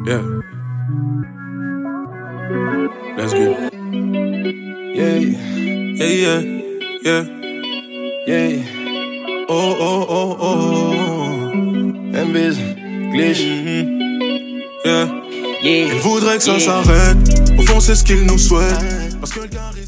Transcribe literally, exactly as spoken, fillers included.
Yeah. Let's go. Yeah, Yeah, yeah, yeah. yeah. Oh, oh, oh, oh. M-Biz, glitch. Mm-hmm. Yeah. Yeah. Il voudrait que ça Yeah. s'arrête. Au fond, c'est ce qu'il nous souhaite. Parce que le gars